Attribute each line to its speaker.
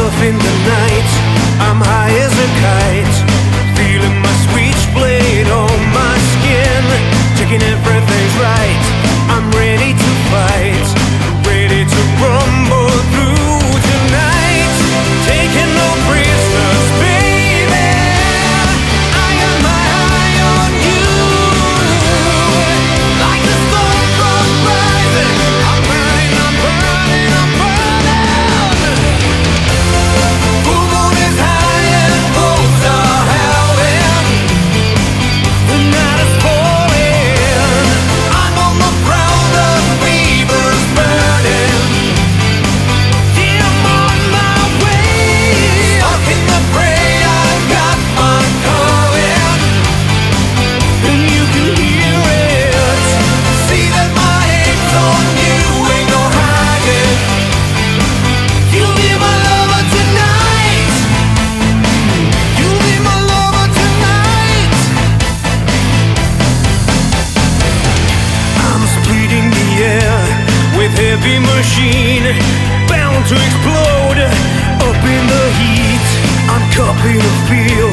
Speaker 1: myself in the night. I'm high as a kite, feeling my switchblade on my skin, checking everything's right. I'm ready to fight, ready to rumble through tonight, taking no prisoners, baby. I got my eye on you, like the storm goes rising. I'm burning, I'm burning, I'm burning. Full moon is high and wolves are howling. The night is falling. I'm on the ground, the fever's burning. Yeah, I'm on my way. Stuck in the fray, I've got my calling, and you can hear it. See that my hate's on you, ain't no hiding. You'll be my lover tonight. You'll be my lover tonight. I'm splitting the air with heavy machine, bound to explode up in the heat. I'm cupping a feel